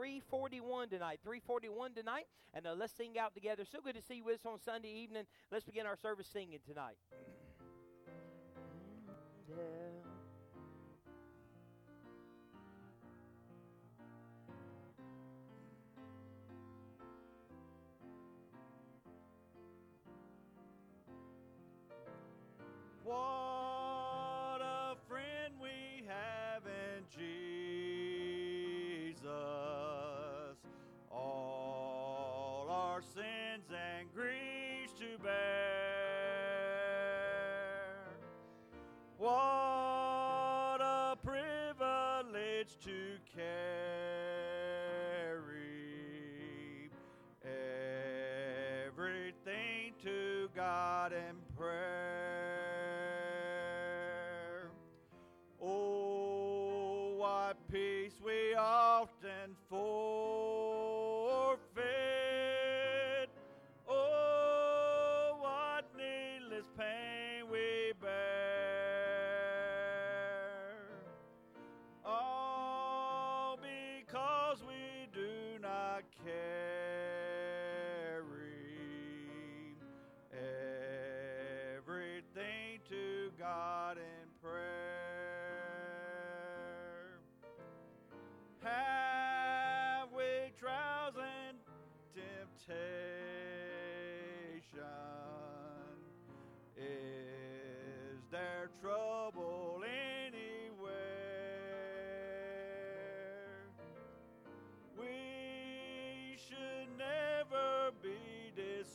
341 tonight. 341 tonight. And let's sing out together. So good to see you with us on Sunday evening. Let's begin our service singing tonight. What a friend we have in Jesus. All our sins and griefs to bear. What a privilege to carry everything to God in prayer. Oh, what peace we often forfeit. Oh, what needless pain we bear. All because we do not carry everything to God in prayer. Have we trials and temptation? Is there trouble anywhere? We should never be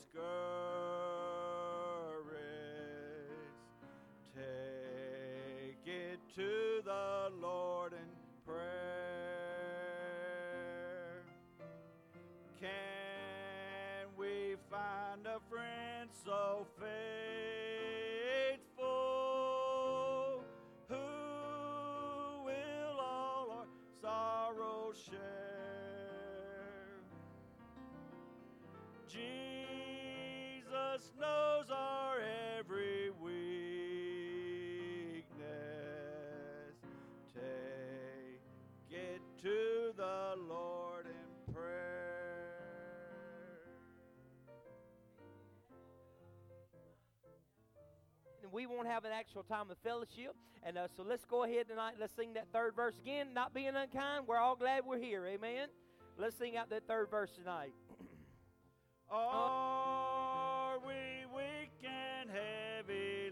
discouraged. Take it to the Lord in prayer. Can we find a friend so faithful who will all our sorrows share? Jesus knows our every weakness. Take it to the Lord in prayer. And we won't have an actual time of fellowship. And so let's go ahead tonight. Let's sing that third verse again. Not being unkind, we're all glad we're here. Amen. Let's sing out that third verse tonight. Are we weak and heavy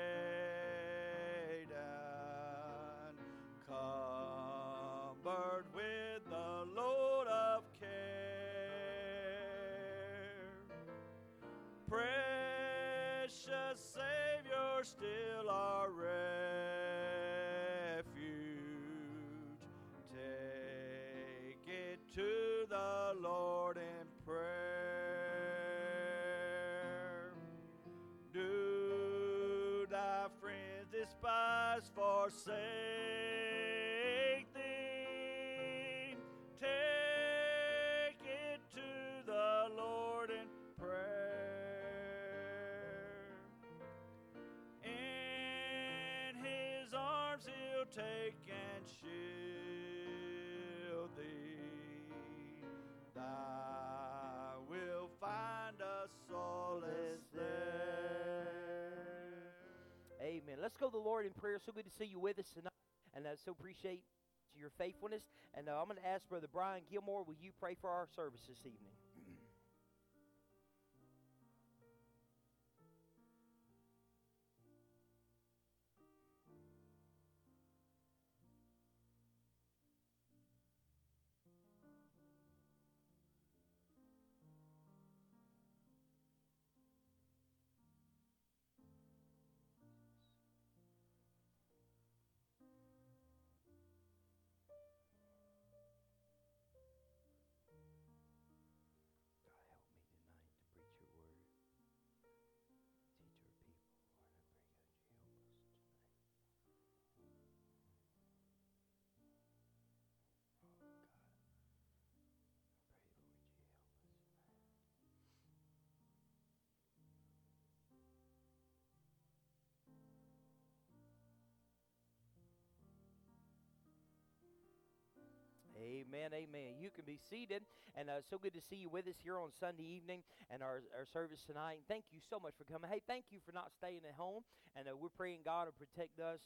laden, cumbered with the load of care? Precious Savior, still our refuge. Take it to the Lord in prayer. Do thy friends despise, forsake thee? Take it to the Lord in prayer. In his arms he'll take and shield thee. Thou will find a solace there. Amen. Let's go to the Lord in prayer. So good to see you with us tonight. And I so appreciate your faithfulness. And I'm going to ask Brother Brian Gilmore, will you pray for our service this evening? Amen, amen. You can be seated, and so good to see you with us here on Sunday evening and our service tonight. And thank you so much for coming. Hey, thank you for not staying at home, and we're praying God will protect us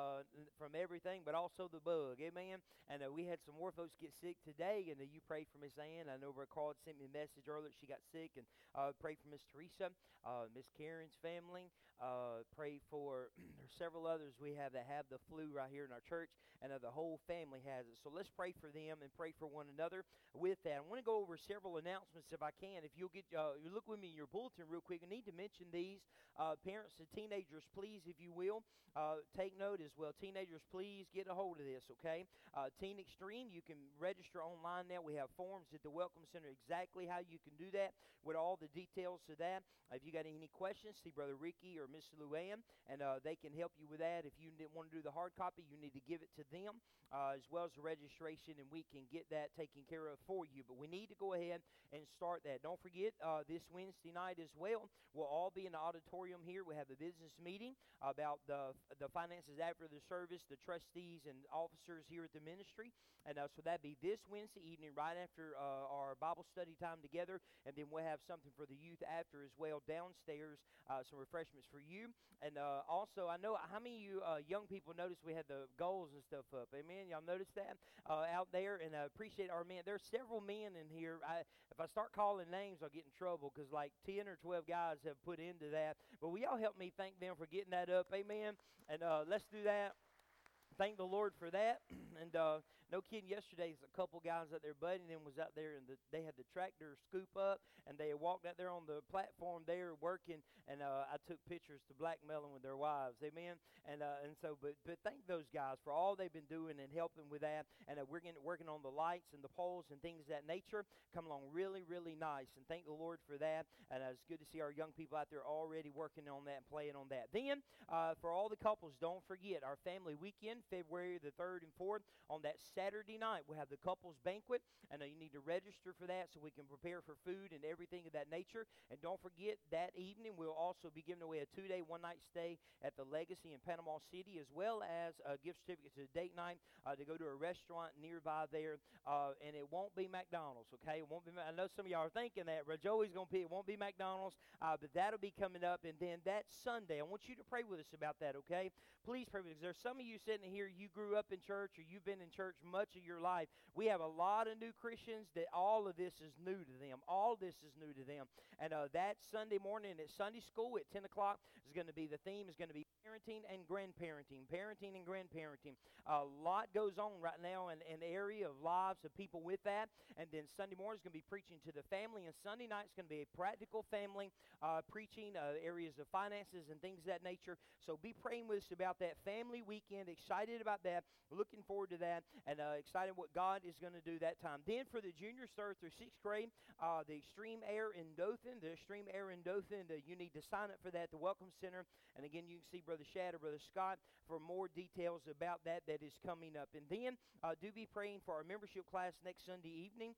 from everything, but also the bug, amen. And we had some more folks get sick today, and you prayed for Miss Ann. I know Brother Carl sent me a message earlier. She got sick, and prayed for Miss Teresa, Miss Karen's family. Pray for several others we have that have the flu right here in our church, and the whole family has it. So let's pray for them and pray for one another with that. I want to go over several announcements if I can. If you'll get, you look with me in your bulletin real quick. I need to mention these. Parents and teenagers, please, if you will, take note as well. Teenagers, please get a hold of this, okay? Teen Extreme, you can register online now. We have forms at the Welcome Center exactly how you can do that with all the details to that. If you got any questions, see Brother Ricky or Miss Luann, and they can help you with that. If you want to do the hard copy, you need to give it to them as well as the registration, and we can get that taken care of for you. But we need to go ahead and start that. Don't forget, this Wednesday night as well, we'll all be in the auditorium here. We have a business meeting about the finances after the service, the trustees and officers here at the ministry. And so that'd be this Wednesday evening right after our Bible study time together. And then we'll have something for the youth after as well downstairs, some refreshments for you. And also, I know how many of you young people noticed we had the goals and stuff up. Amen. Y'all noticed that out there? And I appreciate our men. There's several men in here. If I start calling names, I'll get in trouble because like 10 or 12 guys have put into that. But will y'all help me thank them for getting that up? Amen. And let's do that. Thank the Lord for that. And no kidding, yesterday a couple guys out there, Buddy and them was out there, and they had the tractor scoop up, and they walked out there on the platform there working, and I took pictures to blackmail them with their wives, amen. And so, but thank those guys for all they've been doing and helping with that. And we're working on the lights and the poles and things of that nature. Come along really, really nice, and thank the Lord for that. And it's good to see our young people out there already working on that and playing on that. Then, for all the couples, don't forget our family weekend, February the 3rd and 4th, on that Saturday night. We'll have the couples banquet, and you need to register for that so we can prepare for food and everything of that nature. And don't forget, that evening we'll also be giving away a 2-day, 1-night stay at the Legacy in Panama City, as well as a gift certificate to the date night to go to a restaurant nearby there. And it won't be McDonald's, okay? It won't be. I know some of y'all are thinking that. Joey's going to pick. It won't be McDonald's, but that'll be coming up. And then that Sunday, I want you to pray with us about that, okay? Please pray with us. There's some of you sitting here, you grew up in church or you've been in church much of your life. We have a lot of new Christians that all of this is new to them. All this is new to them. And that Sunday morning at Sunday school at 10 o'clock is going to be, the theme is going to be parenting and grandparenting. Parenting and grandparenting. A lot goes on right now in the area of lives of people with that. And then Sunday morning is going to be preaching to the family. And Sunday night is going to be a practical family preaching, areas of finances and things of that nature. So be praying with us about that family weekend. Excited about that. Looking forward to that. And excited what God is going to do that time. Then for the juniors, 3rd through 6th grade, the Extreme Air in Dothan. The Extreme Air in Dothan, you need to sign up for that at the Welcome Center. And again, you can see Brother Shad or Brother Scott for more details about that is coming up. And then do be praying for our membership class next Sunday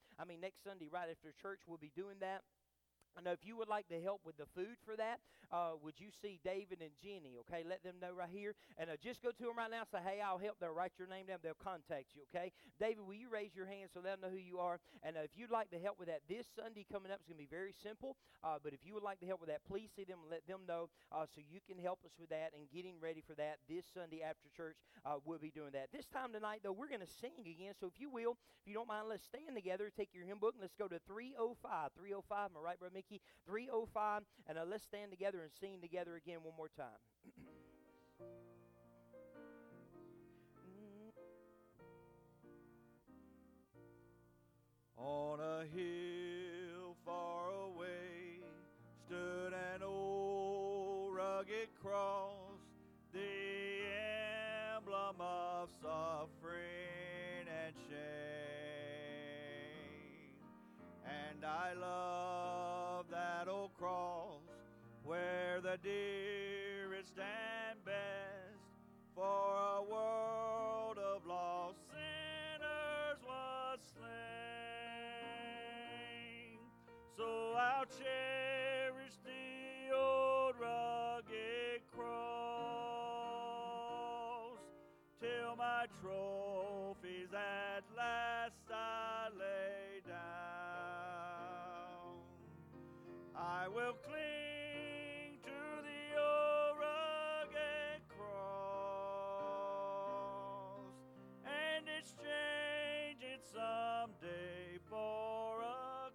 right after church. We'll be doing that. I know if you would like to help with the food for that, would you see David and Jenny, okay? Let them know right here. And just go to them right now and say, hey, I'll help. They'll write your name down. They'll contact you, okay? David, will you raise your hand so they'll know who you are? And if you'd like to help with that, this Sunday coming up is going to be very simple. But if you would like to help with that, please see them and let them know so you can help us with that and getting ready for that this Sunday after church. We'll be doing that. This time tonight, though, we're going to sing again. So if you will, if you don't mind, let's stand together. Take your hymn book and let's go to 305. 305, am I right, Brother Mickey? 305, and let's stand together and sing together again one more time. On a hill far away stood an old rugged cross, the emblem of suffering and shame. And I love that old cross where the dearest and best for a world of lost sinners was slain. So I'll cherish the old rugged cross till my trophies at last I I will cling to the old rugged cross and exchange it someday for a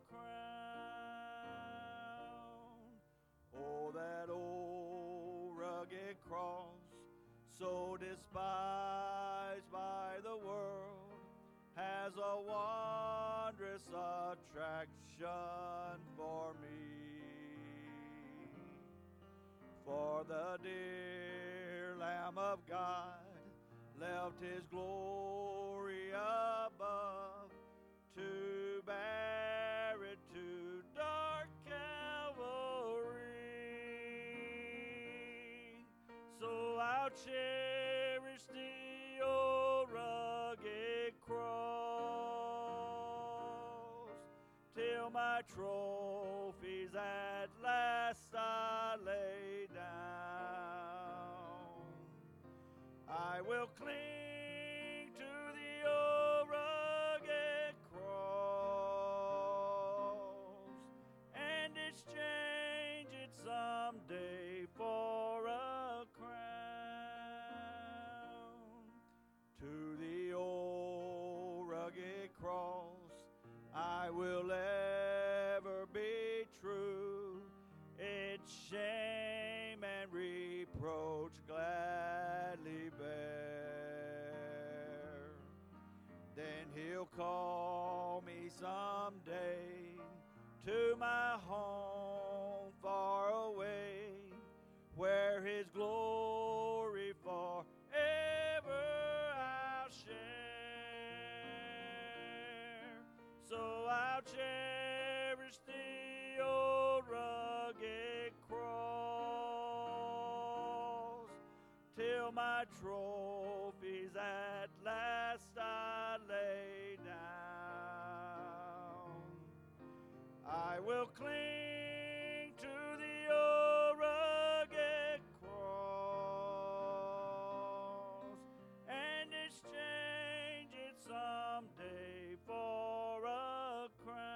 crown. Oh, that old rugged cross, so despised by the world, has a wondrous attraction for me. For the dear Lamb of God left his glory above to bear it to dark Calvary. So I'll cherish the old rugged cross till my trophies at last I lay down. I will cling to the old rugged cross and exchange it someday for a crown. To the old rugged cross I will ever be true, its shame and reproach gladly bear. Then he'll call me someday to my home far away, where his glory forever I'll share. So I'll cherish the old rugged cross till my trophies at last I lay down. I will cling to the old rugged cross and exchange it someday for a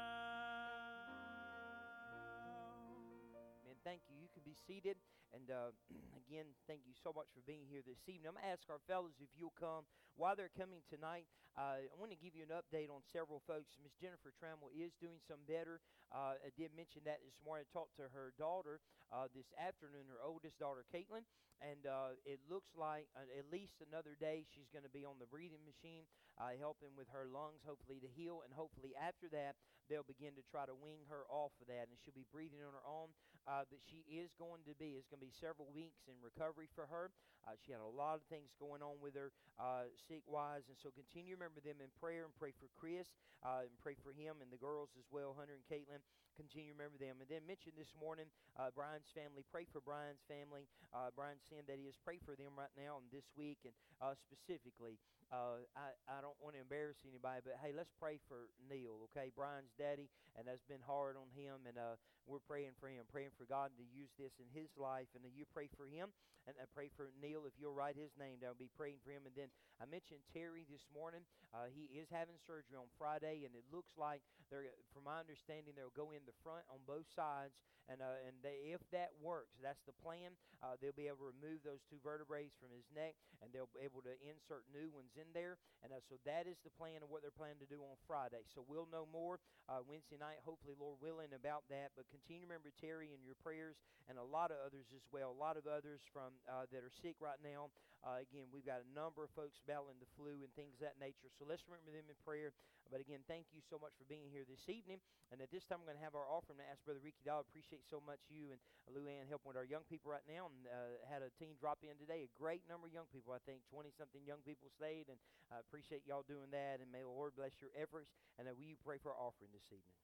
crown. Man, thank you. You can be seated. And again, thank you so much for being here this evening. I'm going to ask our fellows if you'll come. While they're coming tonight, I want to give you an update on several folks. Miss Jennifer Trammell is doing some better. I did mention that this morning. I talked to her daughter this afternoon, her oldest daughter, Caitlin, and it looks like at least another day she's going to be on the breathing machine, helping with her lungs, hopefully to heal, and hopefully after that they'll begin to try to wean her off of that, and she'll be breathing on her own. But she is going to be, it's going to be several weeks in recovery for her. She had a lot of things going on with her sick-wise, and so continue to remember them in prayer and pray for Chris and pray for him and the girls as well, Hunter and Caitlin. Continue to remember them. And then mention this morning Brian's family. Pray for Brian's family. Brian's saying that he is. Pray for them right now and this week, and specifically, I don't want to embarrass anybody, but hey, let's pray for Neil, okay? Brian's daddy, and that's been hard on him, and we're praying for him, praying for God to use this in his life, and you pray for him, and I pray for Neil. If you'll write his name down, be praying for him. And then I mentioned Terry this morning. He is having surgery on Friday, and it looks like from my understanding, they'll go in the front on both sides, and if that works, that's the plan. They'll be able to remove those two vertebrae from his neck, and they'll be able to insert new ones in there. And so that is the plan of what they're planning to do on Friday. So we'll know more Wednesday night, hopefully, Lord willing, about that. But continue to remember Terry in your prayers, and a lot of others as well. A lot of others from that are sick right now. Again, we've got a number of folks battling the flu and things of that nature. So let's remember them in prayer. But again, thank you so much for being here this evening. And at this time, I'm going to have our offering. I ask Brother Ricky Doll. Appreciate so much you and Lou Ann helping with our young people right now. And had a team drop in today. A great number of young people, I think 20-something young people stayed. And I appreciate y'all doing that. And may the Lord bless your efforts. And will you pray for our offering this evening?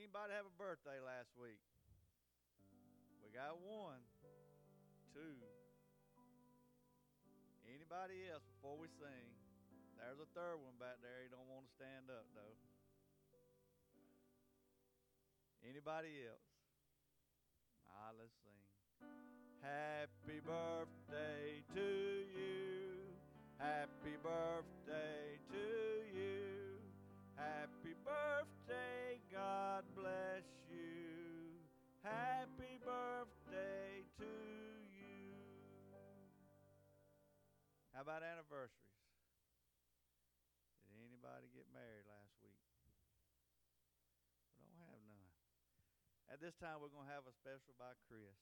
Anybody have a birthday last week? We got one, two. Anybody else before we sing? There's a third one back there. He don't want to stand up, though. Anybody else? Let's sing. Happy birthday to you. Happy birthday to you. Happy birthday, God bless you. Happy birthday to you. How about anniversaries? Did anybody get married last week? We don't have none. At this time, we're going to have a special by Chris.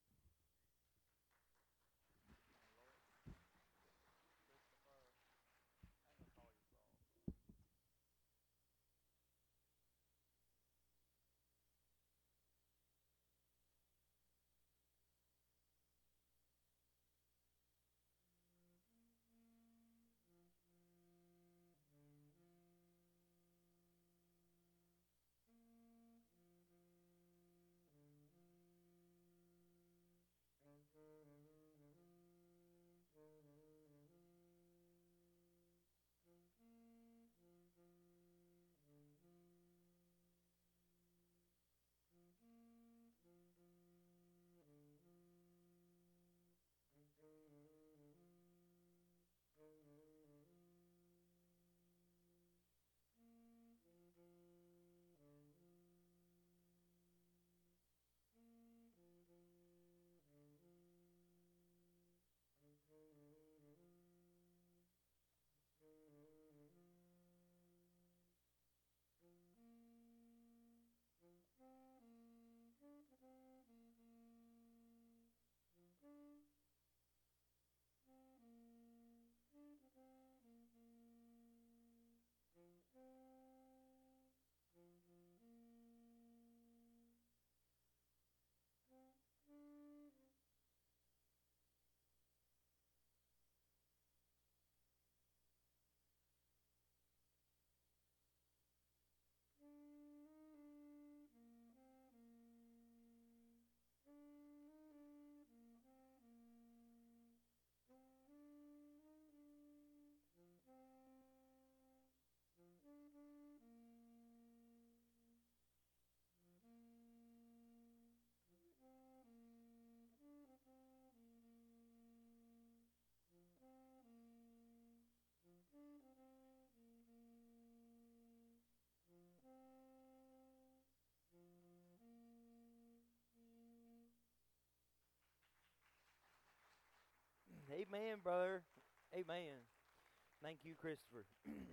Amen, brother. Amen. Thank you, Christopher.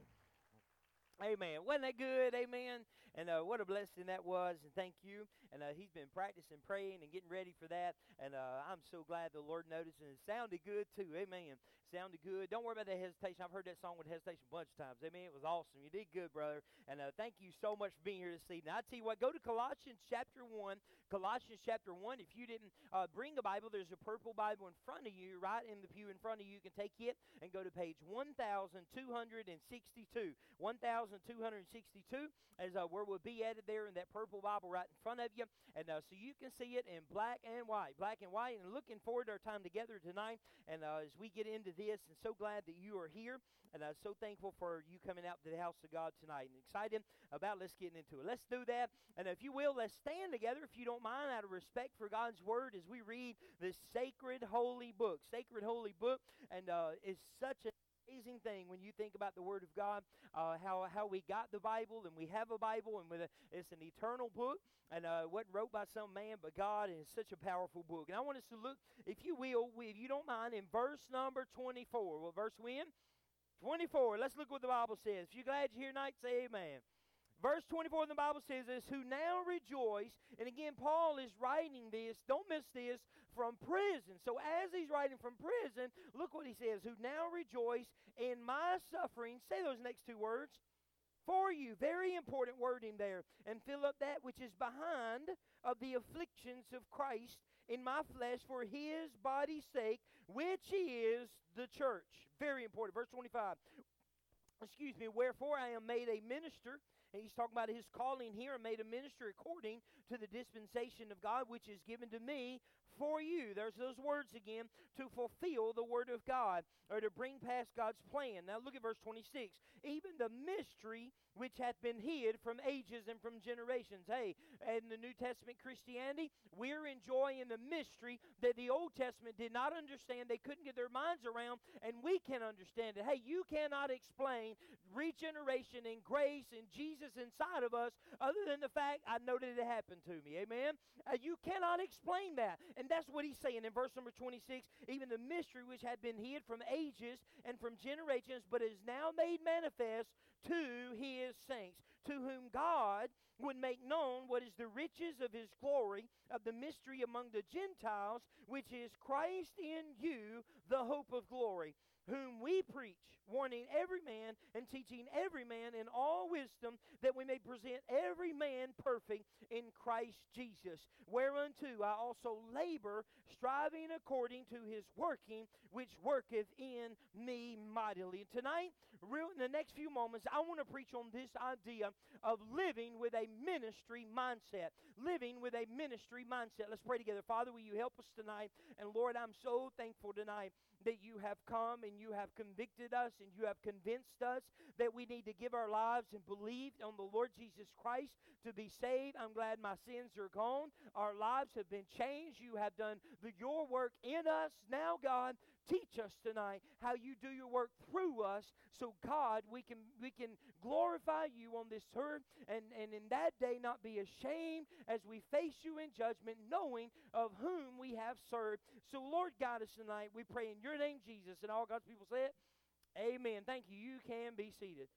Amen. Wasn't that good? Amen. And what a blessing that was. And thank you. And he's been practicing praying and getting ready for that. And I'm so glad the Lord noticed. And it sounded good, too. Amen. Sounded good. Don't worry about that hesitation. I've heard that song with hesitation a bunch of times. Amen. It was awesome. You did good, brother. And thank you so much for being here this evening. I tell you what, go to Colossians chapter 1. Colossians chapter 1. If you didn't bring a Bible, there's a purple Bible in front of you, right in the pew in front of you. You can take it and go to page 1262. 1262 is where we'll be at it there in that purple Bible right in front of you. And so you can see it in black and white. Black and white. And looking forward to our time together tonight. And as we get into this, and so glad that you are here. And I'm so thankful for you coming out to the house of God tonight. And excited about let's get into it. Let's do that. And if you will, let's stand together, if you don't mind, out of respect for God's Word as we read this sacred, holy book. Sacred, holy book. And it's such an amazing thing when you think about the Word of God, how we got the Bible, and we have a Bible, and it's an eternal book, and wasn't wrote by some man but God, and it's such a powerful book. And I want us to look, if you will, if you don't mind, in verse number 24. Well, verse when? 24. Let's look what the Bible says. If you're glad you're here tonight, say amen. Verse 24 in the Bible says this, who now rejoice, and again, Paul is writing this, don't miss this, from prison. So as he's writing from prison, look what he says, who now rejoice in my suffering, say those next two words, for you, very important wording there, and fill up that which is behind of the afflictions of Christ in my flesh for his body's sake, which is the church. Very important. Verse 25. Wherefore I am made a minister And he's talking about his calling here, and made a minister according to the dispensation of God, which is given to me for you. There's those words again, to fulfill the word of God, or to bring past God's plan. Now look at verse 26. Even the mystery which hath been hid from ages and from generations. Hey, in the New Testament Christianity, we're enjoying the mystery that the Old Testament did not understand. They couldn't get their minds around, and we can understand it. Hey, you cannot explain regeneration and grace and Jesus inside of us other than the fact I know that it happened to me. Amen? You cannot explain that. And that's what he's saying in verse number 26. Even the mystery which had been hid from ages and from generations, but is now made manifest to his saints, to whom God would make known what is the riches of his glory, of the mystery among the Gentiles, which is Christ in you, the hope of glory, whom we preach, warning every man and teaching every man in all wisdom, that we may present every man perfect in Christ Jesus. Whereunto I also labor, striving according to his working, which worketh in me mightily. And tonight, in the next few moments, I want to preach on this idea of living with a ministry mindset. Living with a ministry mindset. Let's pray together. Father, will you help us tonight? And Lord, I'm so thankful tonight that you have come and you have convicted us and you have convinced us that we need to give our lives and believe on the Lord Jesus Christ to be saved. I'm glad my sins are gone. Our lives have been changed. You have done your work in us. Now, God, teach us tonight how you do your work through us, so God, we can glorify you on this earth, and in that day not be ashamed as we face you in judgment, knowing of whom we have served. So Lord, guide us tonight. We pray in your name, Jesus, and all God's people say it. Amen. Thank you. You can be seated.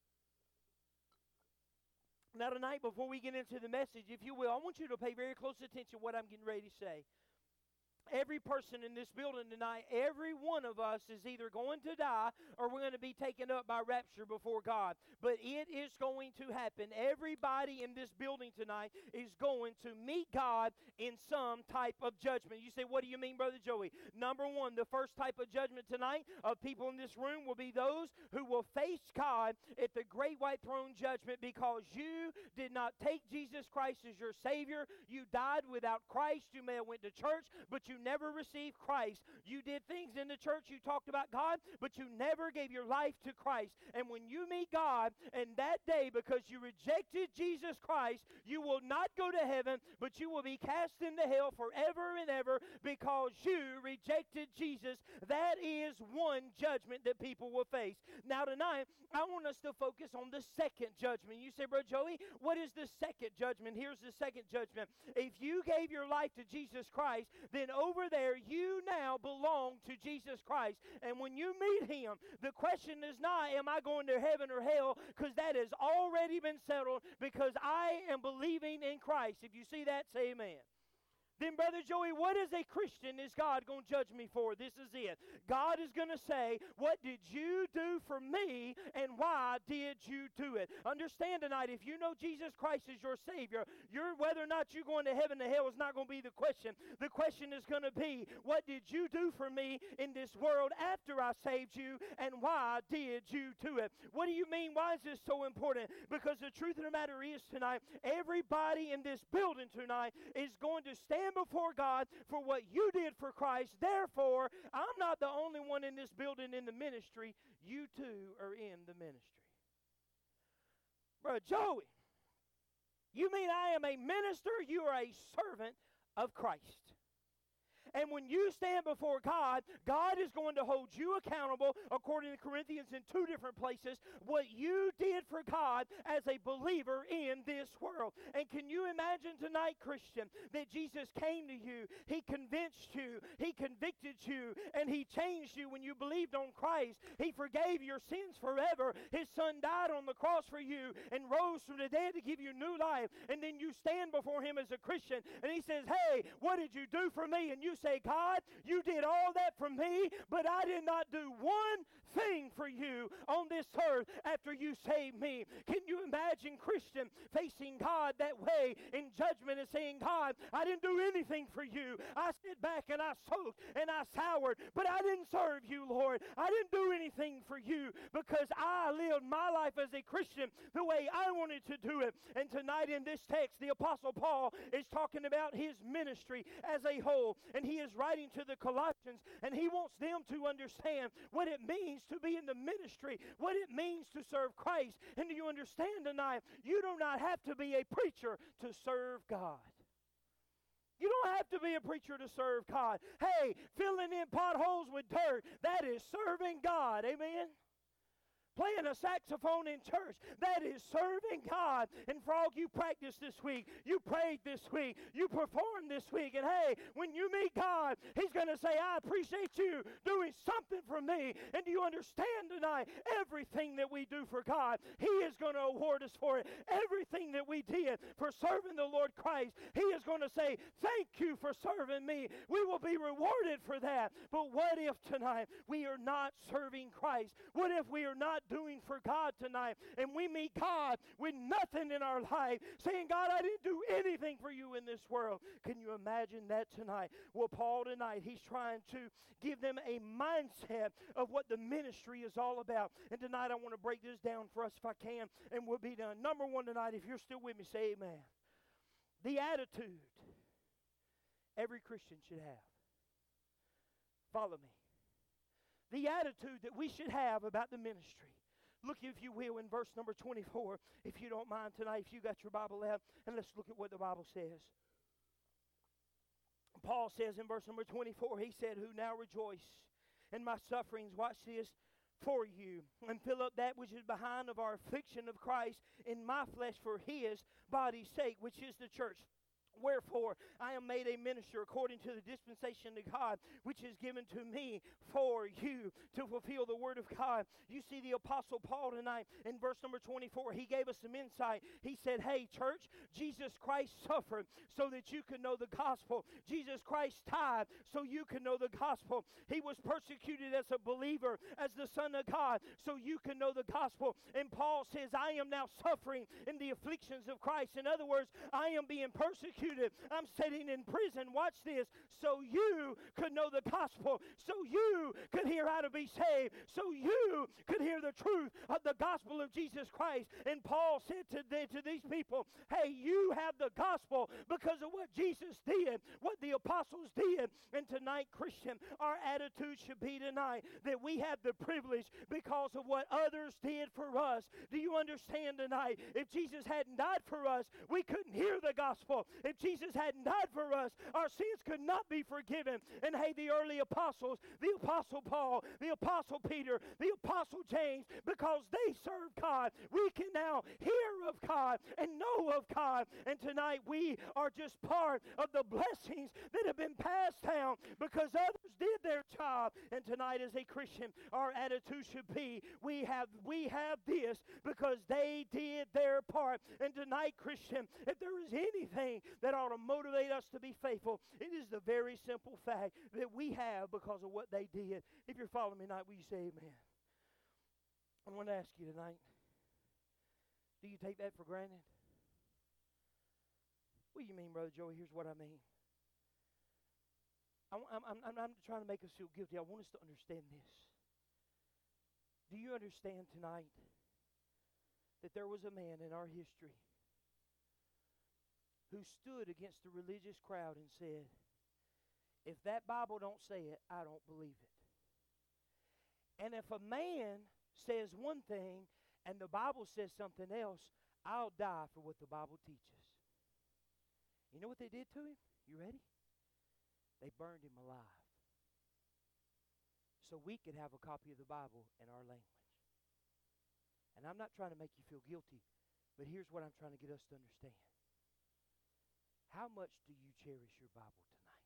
Now tonight, before we get into the message, if you will, I want you to pay very close attention to what I'm getting ready to say. Every person in this building tonight, every one of us is either going to die or we're going to be taken up by rapture before God. But it is going to happen. Everybody in this building tonight is going to meet God in some type of judgment. You say, what do you mean, Brother Joey? Number one, the first type of judgment tonight of people in this room will be those who will face God at the great white throne judgment because you did not take Jesus Christ as your Savior. You died without Christ. You may have went to church, but you never received Christ. You did things in the church, you talked about God, but you never gave your life to Christ. And when you meet God in that day, because you rejected Jesus Christ, you will not go to heaven, but you will be cast into hell forever and ever because you rejected Jesus. That is one judgment that people will face. Now tonight, I want us to focus on the second judgment. You say, Brother Joey, what is the second judgment? Here's the second judgment. If you gave your life to Jesus Christ, then over there you now belong to Jesus Christ. And when you meet him, the question is not, am I going to heaven or hell? Because that has already been settled because I am believing in Christ. If you see that, say amen. Then, Brother Joey, what as a Christian is God going to judge me for? This is it. God is going to say, what did you do for me, and why did you do it? Understand tonight, if you know Jesus Christ is your Savior, whether or not you're going to heaven or hell is not going to be the question. The question is going to be, what did you do for me in this world after I saved you, and why did you do it? What do you mean? Why is this so important? Because the truth of the matter is tonight, everybody in this building tonight is going to stand before God for what you did for Christ. Therefore, I'm not the only one in this building in the ministry. You too are in the ministry. Brother Joey, you mean I am a minister? You are a servant of Christ. And when you stand before God, God is going to hold you accountable, according to Corinthians in 2 different places, what you did for God as a believer in this world. And can you imagine tonight, Christian, that Jesus came to you, he convinced you, he convicted you, and he changed you when you believed on Christ. He forgave your sins forever. His son died on the cross for you and rose from the dead to give you new life. And then you stand before him as a Christian, and he says, hey, what did you do for me? And you say, God, you did all that for me, but I did not do one thing for you on this earth after you saved me. Can you imagine, Christian, facing God that way in judgment and saying, God, I didn't do anything for you. I sit back and I soaked and I soured, but I didn't serve you, Lord. I didn't do anything for you because I lived my life as a Christian the way I wanted to do it. And tonight in this text, the Apostle Paul is talking about his ministry as a whole, and he is writing to the Colossians, and he wants them to understand what it means to be in the ministry, what it means to serve Christ. And do you understand tonight, you do not have to be a preacher to serve God. You don't have to be a preacher to serve God. Hey, filling in potholes with dirt, that is serving God. Amen? Playing a saxophone in church, that is serving God. And Frog, you practiced this week. You prayed this week. You performed this week. And hey, when you meet God, He's going to say, I appreciate you doing something for me. And do you understand tonight, everything that we do for God, He is going to award us for it. Everything that we did for serving the Lord Christ, He is going to say, thank you for serving me. We will be rewarded for that. But what if tonight we are not serving Christ? What if we are not doing for God tonight, and we meet God with nothing in our life, saying, God, I didn't do anything for you in this world? Can you imagine that tonight? Well, Paul tonight, he's trying to give them a mindset of what the ministry is all about. And tonight I want to break this down for us if I can, and we'll be done. Number one tonight, if you're still with me, say amen. The attitude every Christian should have. Follow me. The attitude that we should have about the ministry. Look, if you will, in verse number 24, if you don't mind tonight, if you got your Bible out, and let's look at what the Bible says. Paul says in verse number 24, he said, who now rejoice in my sufferings, watch this, for you, and fill up that which is behind of our affliction of Christ in my flesh for his body's sake, which is the church. Wherefore, I am made a minister according to the dispensation of God, which is given to me for you to fulfill the word of God. You see the Apostle Paul tonight in verse number 24, he gave us some insight. He said, hey, church, Jesus Christ suffered so that you could know the gospel. Jesus Christ died so you could know the gospel. He was persecuted as a believer, as the Son of God, so you can know the gospel. And Paul says, I am now suffering in the afflictions of Christ. In other words, I am being persecuted. I'm sitting in prison, watch this, so you could know the gospel, so you could hear how to be saved, so you could hear the truth of the gospel of Jesus Christ. And Paul said to these people, hey, you have the gospel because of what Jesus did, what the apostles did. And tonight, Christian, our attitude should be tonight that we have the privilege because of what others did for us. Do you understand tonight? If Jesus hadn't died for us, we couldn't hear the gospel. If Jesus hadn't died for us, our sins could not be forgiven. And hey, the early apostles, the Apostle Paul, the Apostle Peter, the Apostle James, because they served God, we can now hear of God and know of God. And tonight we are just part of the blessings that have been passed down because others did their job. And tonight as a Christian, our attitude should be, we have this because they did their part. And tonight, Christian, if there is anything that ought to motivate us to be faithful, it is the very simple fact that we have because of what they did. If you're following me tonight, will you say amen? I want to ask you tonight, do you take that for granted? What do you mean, Brother Joey? Here's what I mean. I'm not trying to make us feel guilty. I want us to understand this. Do you understand tonight that there was a man in our history who stood against the religious crowd and said, if that Bible don't say it, I don't believe it. And if a man says one thing and the Bible says something else, I'll die for what the Bible teaches. You know what they did to him? You ready? They burned him alive so we could have a copy of the Bible in our language. And I'm not trying to make you feel guilty, but here's what I'm trying to get us to understand. How much do you cherish your Bible tonight?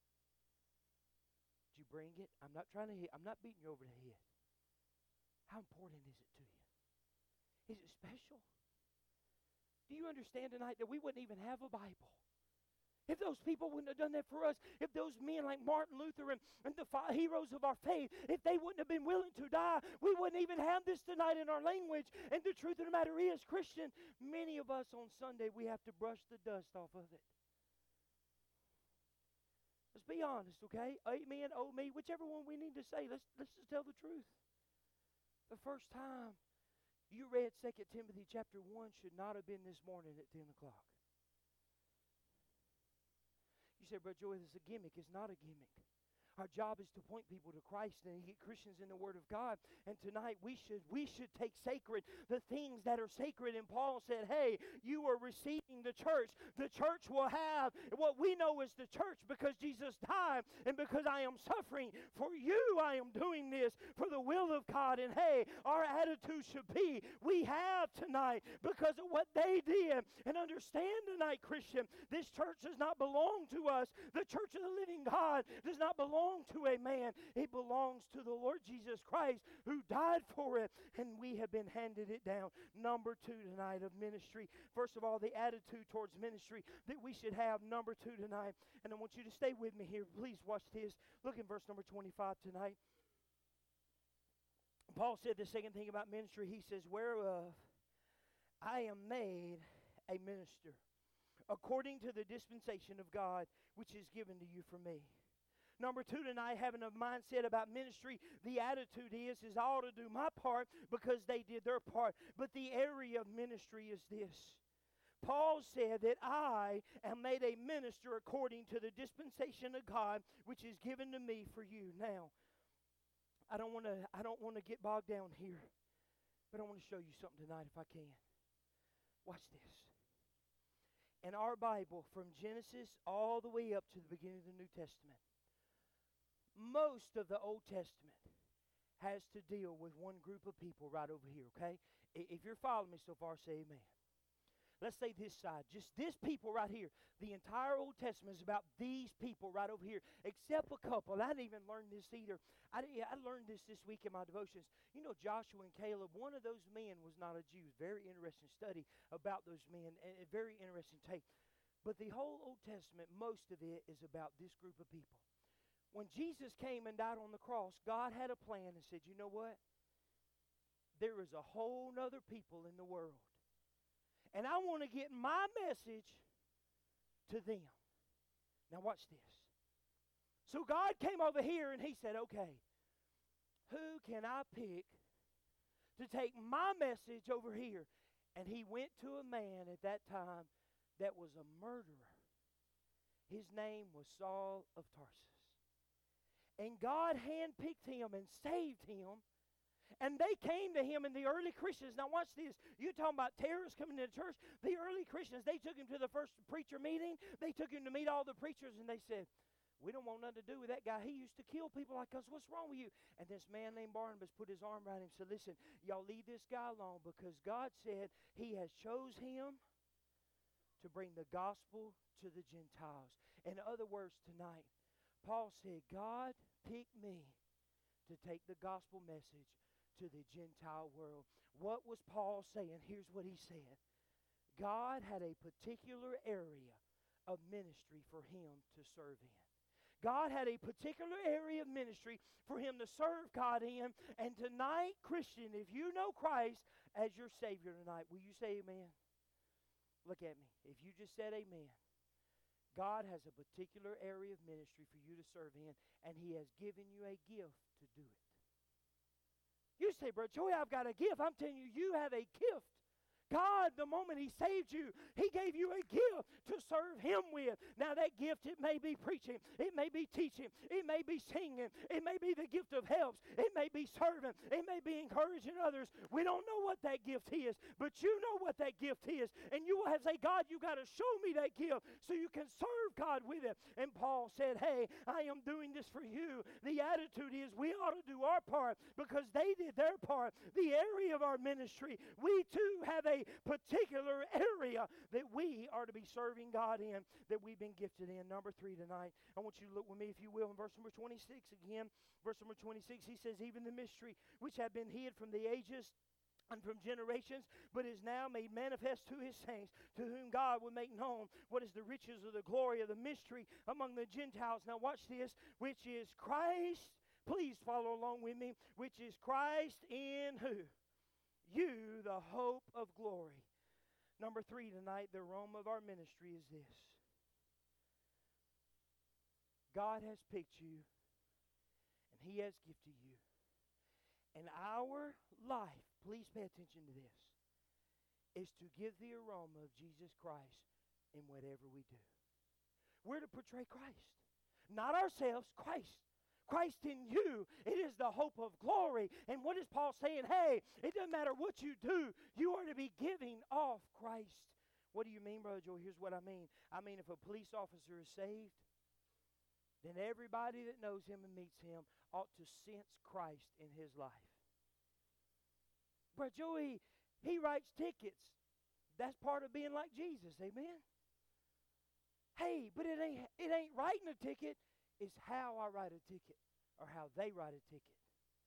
Did you bring it? I'm not beating you over the head. How important is it to you? Is it special? Do you understand tonight that we wouldn't even have a Bible If those people wouldn't have done that for us, if those men like Martin Luther and the heroes of our faith, if they wouldn't have been willing to die, we wouldn't even have this tonight in our language. And the truth of the matter is, Christian, many of us on Sunday, we have to brush the dust off of it. Let's be honest, okay? Amen, oh me, whichever one we need to say. Let's just tell the truth. The first time you read 2 Timothy chapter 1 should not have been this morning at 10 o'clock. You say, Brother Joey, this is a gimmick. It's not a gimmick. Our job is to point people to Christ and get Christians in the Word of God. And tonight we should take sacred the things that are sacred. And Paul said, hey, you are receiving the church. The church will have what we know as the church because Jesus died and because I am suffering. For you I am doing this for the will of God. And hey, our attitude should be, we have tonight because of what they did. And understand tonight, Christian, this church does not belong to us. The church of the living God does not belong to a man. It belongs to the Lord Jesus Christ who died for it, and we have been handed it down. Number 2 tonight of ministry. First of all, the attitude towards ministry that we should have. Number 2 tonight. And I want you to stay with me here. Please watch this. Look in verse number 25 tonight. Paul said the second thing about ministry. He says, whereof I am made a minister according to the dispensation of God which is given to you for me. Number 2 tonight, having a mindset about ministry, the attitude is I ought to do my part because they did their part. But the area of ministry is this. Paul said that I am made a minister according to the dispensation of God which is given to me for you. Now, I don't want to get bogged down here, but I want to show you something tonight if I can. Watch this. In our Bible, from Genesis all the way up to the beginning of the New Testament, most of the Old Testament has to deal with one group of people right over here, okay? If you're following me so far, say amen. Let's say this side, just this people right here. The entire Old Testament is about these people right over here, except a couple. I didn't even learn this either. I learned this week in my devotions. You know, Joshua and Caleb, one of those men was not a Jew. Very interesting study about those men, and a very interesting take. But the whole Old Testament, most of it is about this group of people. When Jesus came and died on the cross, God had a plan and said, you know what? There is a whole nother people in the world. And I want to get my message to them. Now watch this. So God came over here and he said, okay, who can I pick to take my message over here? And he went to a man at that time that was a murderer. His name was Saul of Tarsus. And God handpicked him and saved him. And they came to him, and the early Christians, now watch this. You're talking about terrorists coming to the church. The early Christians, they took him to the first preacher meeting. They took him to meet all the preachers, and they said, we don't want nothing to do with that guy. He used to kill people like us. What's wrong with you? And this man named Barnabas put his arm around him and said, listen, y'all leave this guy alone because God said he has chose him to bring the gospel to the Gentiles. In other words, tonight, Paul said, God picked me to take the gospel message to the Gentile world. What was Paul saying? Here's what he said. God had a particular area of ministry for him to serve in. God had a particular area of ministry for him to serve God in. And tonight, Christian, if you know Christ as your Savior tonight, will you say amen? Look at me. If you just said amen, God has a particular area of ministry for you to serve in, and he has given you a gift to do it. You say, Brother Joey, I've got a gift. I'm telling you, you have a gift. God, the moment he saved you, he gave you a gift to serve him with. Now that gift, it may be preaching, it may be teaching, it may be singing, it may be the gift of helps, it may be serving, it may be encouraging others. We don't know what that gift is, but you know what that gift is. And you will have to say, God, you got to show me that gift so you can serve God with it. And Paul said, hey, I am doing this for you. The attitude is we ought to do our part because they did their part. The area of our ministry, we too have a particular area that we are to be serving God in, that we've been gifted in. Number 3 tonight, I want you to look with me, if you will, in verse number 26 again. Verse number 26, he says, even the mystery which had been hid from the ages and from generations, but is now made manifest to his saints, to whom God will make known what is the riches of the glory of the mystery among the Gentiles. Now watch this, which is Christ. Please follow along with me. Which is Christ in who? You, the hope of glory. Number 3 tonight, the aroma of our ministry is this. God has picked you, and He has gifted you. And our life, please pay attention to this, is to give the aroma of Jesus Christ in whatever we do. We're to portray Christ. Not ourselves, Christ. Christ in you. It is the hope of glory. And what is Paul saying? Hey, it doesn't matter what you do. You are to be giving off Christ. What do you mean, Brother Joe? Here's what I mean. I mean, if a police officer is saved, then everybody that knows him and meets him ought to sense Christ in his life. Brother Joey, he writes tickets. That's part of being like Jesus, amen? Hey, but it ain't writing a ticket. It's how I write a ticket or how they write a ticket.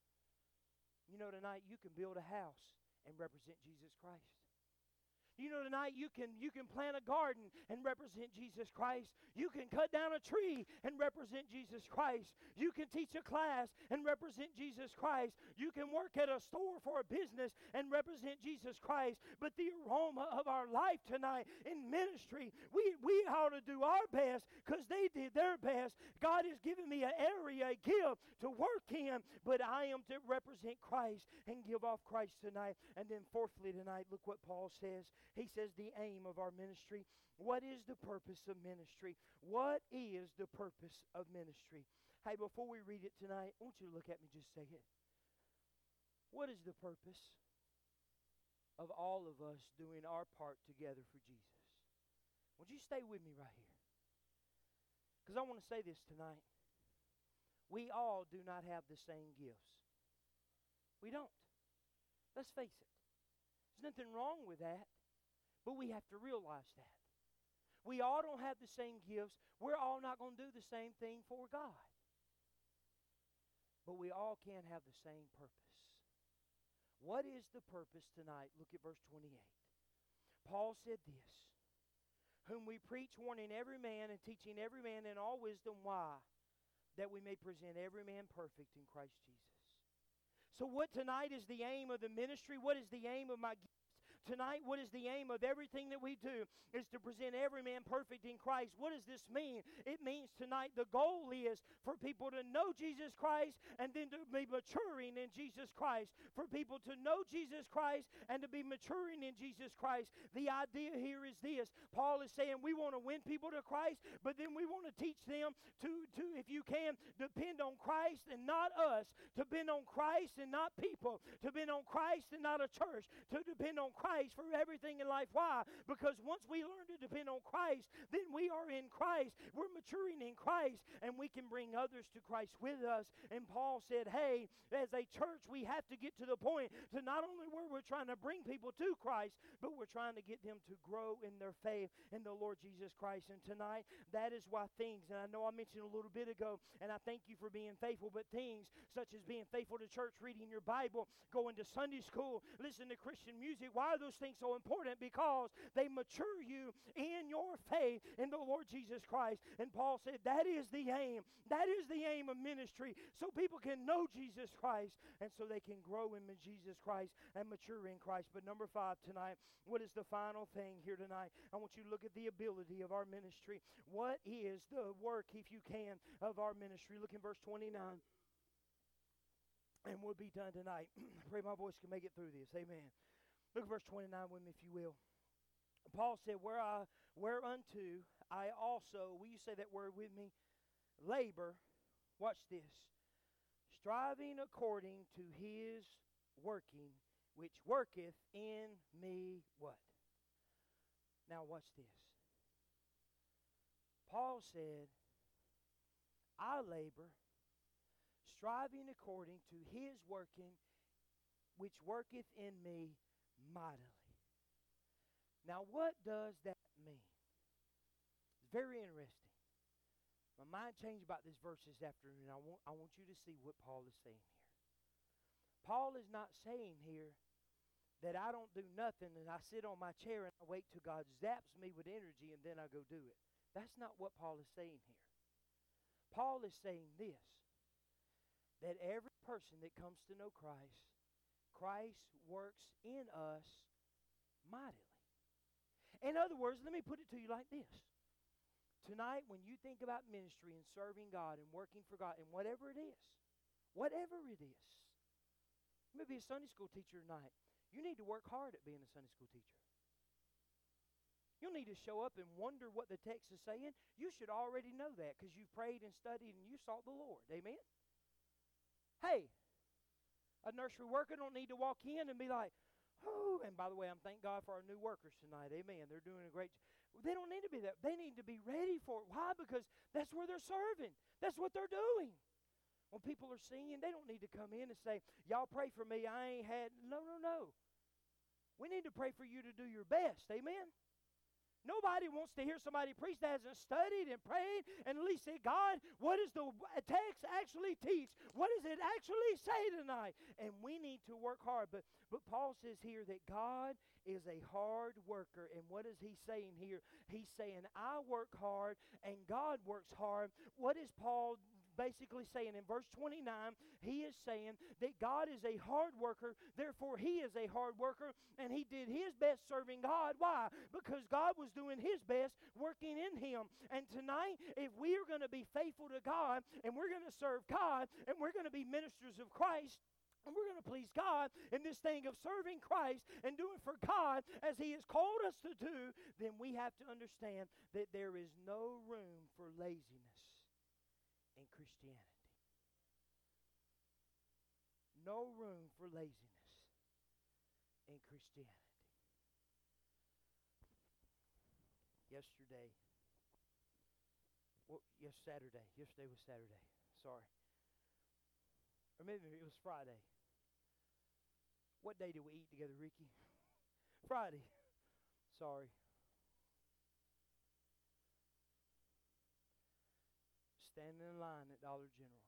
You know, tonight you can build a house and represent Jesus Christ. You know, tonight you can plant a garden and represent Jesus Christ. You can cut down a tree and represent Jesus Christ. You can teach a class and represent Jesus Christ. You can work at a store for a business and represent Jesus Christ. But the aroma of our life tonight in ministry, we ought to do our best because they did their best. God has given me an area, a gift to work in, but I am to represent Christ and give off Christ tonight. And then fourthly tonight, look what Paul says. He says the aim of our ministry. What is the purpose of ministry? What is the purpose of ministry? Hey, before we read it tonight, I want you to look at me just a second. What is the purpose of all of us doing our part together for Jesus? Would you stay with me right here? Because I want to say this tonight. We all do not have the same gifts. We don't. Let's face it. There's nothing wrong with that. But we have to realize that. We all don't have the same gifts. We're all not going to do the same thing for God. But we all can have the same purpose. What is the purpose tonight? Look at verse 28. Paul said this, whom we preach, warning every man and teaching every man in all wisdom. Why? That we may present every man perfect in Christ Jesus. So what tonight is the aim of the ministry? What is the aim of my gift? Tonight, what is the aim of everything that we do is to present every man perfect in Christ. What does this mean? It means tonight the goal is for people to know Jesus Christ and then to be maturing in Jesus Christ. For people to know Jesus Christ and to be maturing in Jesus Christ. The idea here is this. Paul is saying we want to win people to Christ, but then we want to teach them to if you can, depend on Christ and not us. To depend on Christ and not people. To depend on Christ and not a church. To depend on Christ for everything in life. Why? Because once we learn to depend on Christ, then we are in Christ. We're maturing in Christ, and we can bring others to Christ with us. And Paul said, hey, as a church, we have to get to the point to not only where we're trying to bring people to Christ, but we're trying to get them to grow in their faith in the Lord Jesus Christ. And tonight, that is why things, and I know I mentioned a little bit ago, and I thank you for being faithful, but things such as being faithful to church, reading your Bible, going to Sunday school, listening to Christian music, why are those things so important? Because they mature you in your faith in the Lord Jesus Christ. And Paul said that is the aim. That is the aim of ministry, so people can know Jesus Christ and so they can grow in Jesus Christ and mature in Christ. But number 5 tonight, what is the final thing here tonight? I want you to look at the ability of our ministry. What is the work, if you can, of our ministry? Look in verse 29. And we'll be done tonight. Pray my voice can make it through this. Amen. Look at verse 29 with me, if you will. Paul said, whereunto I also, will you say that word with me? Labor, watch this, striving according to his working, which worketh in me what? Now watch this. Paul said, I labor, striving according to his working, which worketh in me mightily. Now, what does that mean? It's very interesting. My mind changed about this verse this afternoon. I want you to see what Paul is saying here. Paul is not saying here that I don't do nothing and I sit on my chair and I wait till God zaps me with energy and then I go do it. That's not what Paul is saying here. Paul is saying this, that every person that comes to know Christ, Christ works in us mightily. In other words, let me put it to you like this. Tonight, when you think about ministry and serving God and working for God and whatever it is, you may be a Sunday school teacher tonight. You need to work hard at being a Sunday school teacher. You'll need to show up and wonder what the text is saying. You should already know that because you've prayed and studied and you sought the Lord. Amen? Hey, a nursery worker don't need to walk in and be like, oh, and by the way, I'm thank God for our new workers tonight. Amen. They're doing a great job. They don't need to be that. They need to be ready for it. Why? Because that's where they're serving. That's what they're doing. When people are singing, they don't need to come in and say, y'all pray for me. I ain't had. No. We need to pray for you to do your best. Amen? Nobody wants to hear somebody preach that hasn't studied and prayed and at least said, God, what does the text actually teach? What does it actually say tonight? And we need to work hard. But Paul says here that God is a hard worker. And what is he saying here? He's saying, I work hard and God works hard. What is Paul basically saying in verse 29? He is saying that God is a hard worker, therefore he is a hard worker, and he did his best serving God. Why? Because God was doing his best working in him. And tonight, if we are going to be faithful to God, and we're going to serve God, and we're going to be ministers of Christ, and we're going to please God in this thing of serving Christ and doing for God as he has called us to do, then we have to understand that there is no room for laziness in Christianity. No room for laziness in Christianity. Yesterday was Saturday. Sorry. Or maybe it was Friday. What day did we eat together, Ricky? Friday. Sorry. Standing in line at Dollar General.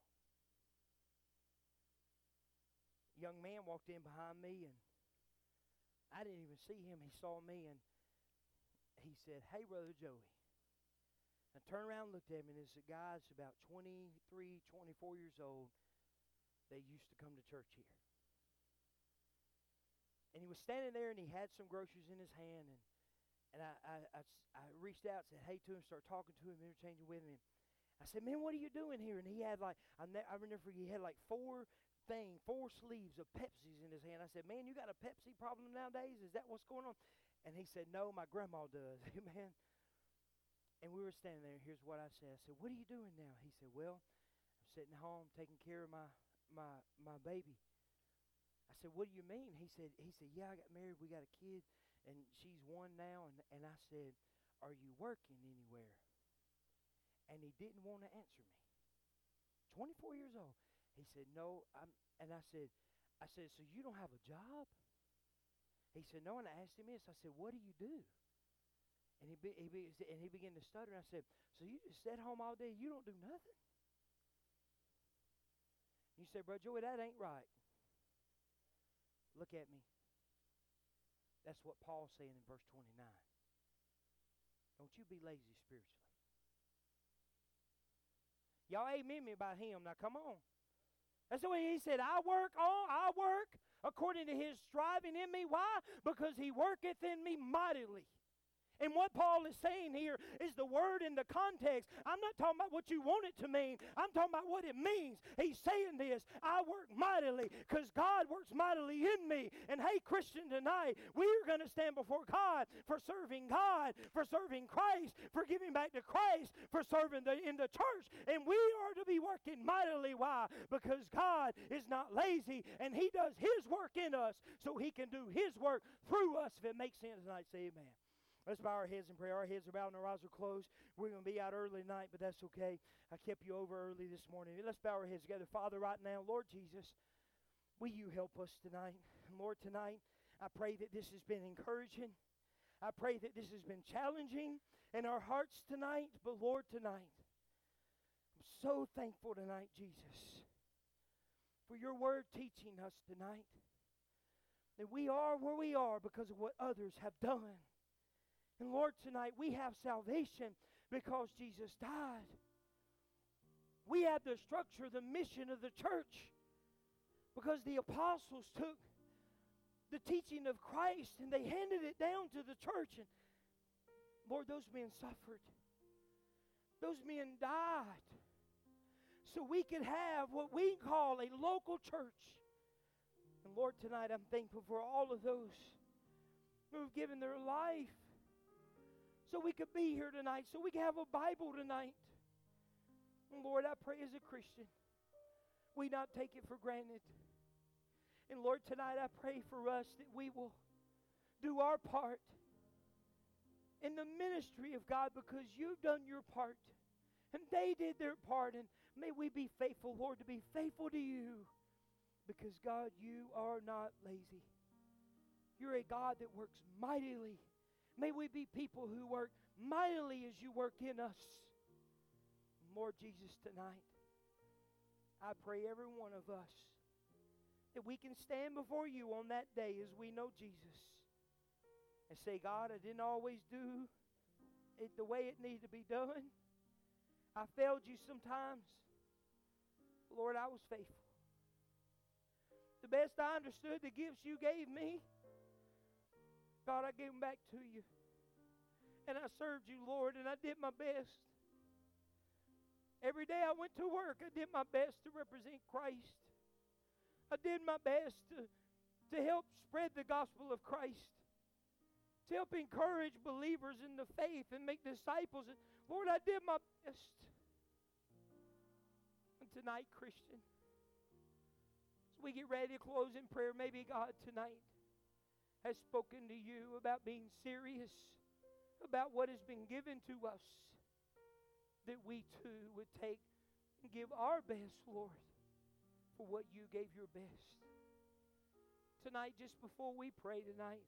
A young man walked in behind me, and I didn't even see him. He saw me, and he said, hey, Brother Joey. I turned around and looked at him, and it's a guy that's about 23, 24 years old. They used to come to church here. And he was standing there, and he had some groceries in his hand, and I reached out and said, hey to him, started talking to him, interchanging with him. I said, man, what are you doing here? And he had like, I remember he had like four sleeves of Pepsis in his hand. I said, man, you got a Pepsi problem nowadays? Is that what's going on? And he said, no, my grandma does. Amen. And we were standing there, and here's what I said. I said, what are you doing now? He said, well, I'm sitting home taking care of my baby. I said, what do you mean? He said, yeah, I got married, we got a kid, and she's one now. And I said, are you working anywhere? And he didn't want to answer me. 24 years old. He said, no. And I said, so you don't have a job? He said, no. And I asked him this. I said, what do you do? And he began to stutter. And I said, so you just sit home all day? You don't do nothing? You say, Brother Joey, that ain't right. Look at me. That's what Paul's saying in verse 29. Don't you be lazy spiritually. Y'all amen me about him. Now come on. That's the way he said, I work according to his striving in me. Why? Because he worketh in me mightily. And what Paul is saying here is the word in the context. I'm not talking about what you want it to mean. I'm talking about what it means. He's saying this, I work mightily because God works mightily in me. And hey, Christian, tonight, we are going to stand before God, for serving Christ, for giving back to Christ, for serving in the church. And we are to be working mightily. Why? Because God is not lazy, and he does his work in us so he can do his work through us. If it makes sense tonight, say amen. Let's bow our heads and pray. Our heads are bowed and our eyes are closed. We're going to be out early tonight, but that's okay. I kept you over early this morning. Let's bow our heads together. Father, right now, Lord Jesus, will you help us tonight? And Lord, tonight, I pray that this has been encouraging. I pray that this has been challenging in our hearts tonight. But Lord, tonight, I'm so thankful tonight, Jesus, for your word teaching us tonight. that we are where we are because of what others have done. And Lord, tonight we have salvation because Jesus died. We have the structure, the mission of the church because the apostles took the teaching of Christ and they handed it down to the church. And Lord, those men suffered. Those men died so we could have what we call a local church. And Lord, tonight I'm thankful for all of those who have given their life so we could be here tonight, so we can have a Bible tonight. And Lord, I pray as a Christian, we not take it for granted. And Lord, tonight I pray for us that we will do our part in the ministry of God because you've done your part and they did their part. And may we be faithful, Lord, to be faithful to you because, God, you are not lazy. You're a God that works mightily. May we be people who work mightily as you work in us. Lord Jesus, tonight, I pray every one of us that we can stand before you on that day as we know Jesus and say, God, I didn't always do it the way it needed to be done. I failed you sometimes. Lord, I was faithful. The best I understood, the gifts you gave me, God, I gave them back to you. And I served you, Lord, and I did my best. Every day I went to work, I did my best to represent Christ. I did my best to help spread the gospel of Christ, to help encourage believers in the faith and make disciples. And Lord, I did my best. And tonight, Christian, as we get ready to close in prayer, maybe God tonight has spoken to you about being serious about what has been given to us, that we too would take and give our best, Lord, for what you gave your best. Tonight, just before we pray tonight,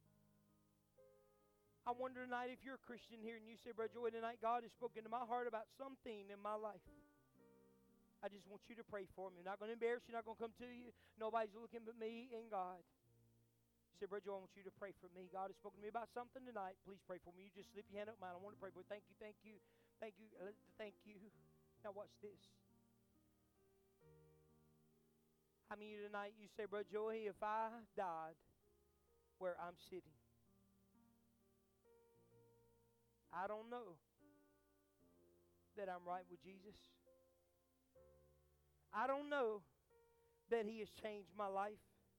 I wonder tonight if you're a Christian here and you say, Brother Joy, tonight God has spoken to my heart about something in my life. I just want you to pray for me. I'm not going to embarrass you, not going to come to you. Nobody's looking but me and God. You say, Brother Joy, I want you to pray for me. God has spoken to me about something tonight. Please pray for me. You just slip your hand up mine. I want to pray for you. Thank you, thank you. Thank you. Thank you. Now watch this. How many of you tonight, you say, Brother Joey, if I died where I'm sitting, I don't know that I'm right with Jesus. I don't know that He has changed my life.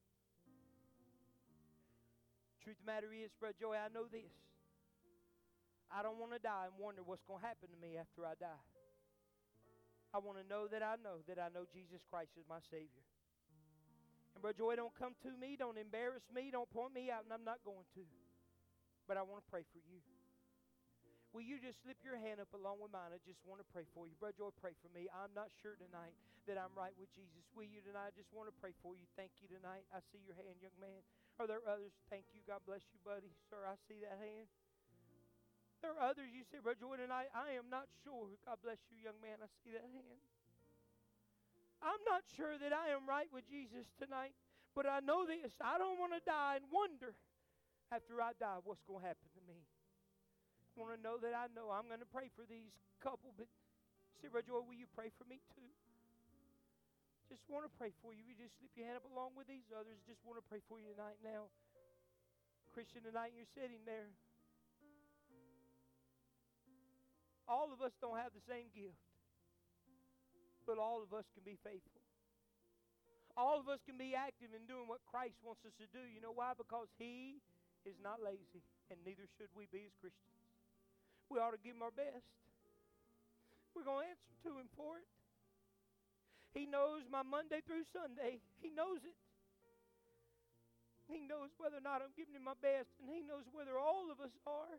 Truth of the matter is, Brother Joey, I know this. I don't want to die and wonder what's going to happen to me after I die. I want to know that I know Jesus Christ is my Savior. And Brother Joy, don't come to me, don't embarrass me, don't point me out, and I'm not going to. But I want to pray for you. Will you just slip your hand up along with mine? I just want to pray for you. Brother Joy, pray for me. I'm not sure tonight that I'm right with Jesus. Will you tonight? I just want to pray for you. Thank you tonight. I see your hand, young man. Are there others? Thank you. God bless you, buddy. Sir, I see that hand. There are others. You say, Brother Joy, tonight, I am not sure. God bless you, young man. I see that hand. I'm not sure that I am right with Jesus tonight, but I know this. I don't want to die and wonder after I die what's going to happen to me. I want to know that I know. I'm going to pray for these couple, but say, Brother Joy, will you pray for me too? Just want to pray for you. You just slip your hand up along with these others. Just want to pray for you tonight now. Christian, tonight you're sitting there. All of us don't have the same gift, but all of us can be faithful. All of us can be active in doing what Christ wants us to do. You know why? Because He is not lazy, and neither should we be as Christians. We ought to give Him our best. We're going to answer to Him for it. He knows my Monday through Sunday. He knows it. He knows whether or not I'm giving Him my best, and He knows whether all of us are.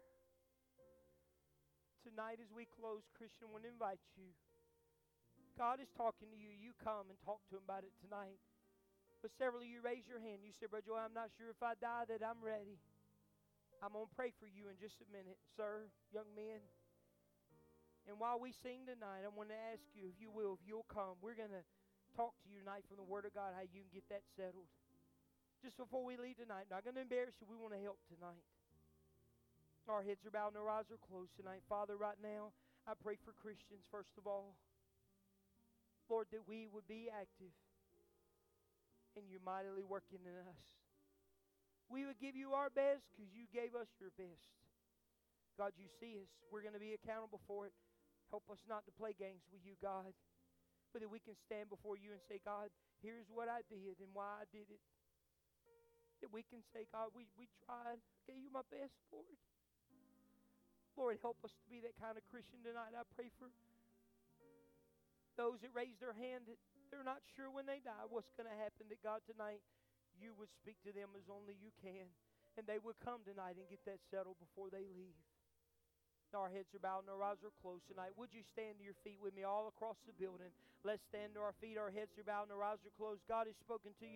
Tonight as we close, Christian, I want to invite you. God is talking to you. You come and talk to Him about it tonight. But several of you raise your hand. You say, Brother Joy, I'm not sure if I die that I'm ready. I'm going to pray for you in just a minute, sir, young men. And while we sing tonight, I want to ask you, if you will, if you'll come. We're going to talk to you tonight from the Word of God, how you can get that settled. just before we leave tonight, not going to embarrass you, we want to help tonight. Our heads are bowed and our eyes are closed tonight. Father, right now, I pray for Christians, first of all. Lord, that we would be active and you mightily working in us. We would give you our best because you gave us your best. God, you see us. We're going to be accountable for it. Help us not to play games with you, God, but that we can stand before you and say, God, here's what I did and why I did it. That we can say, God, we tried. I gave you my best, Lord. Lord, help us to be that kind of Christian tonight. I pray for those that raise their hand that they're not sure when they die what's going to happen, that God, tonight, you would speak to them as only you can, and they would come tonight and get that settled before they leave. Our heads are bowed and our eyes are closed tonight. Would you stand to your feet with me all across the building? Let's stand to our feet. Our heads are bowed and our eyes are closed. God has spoken to you.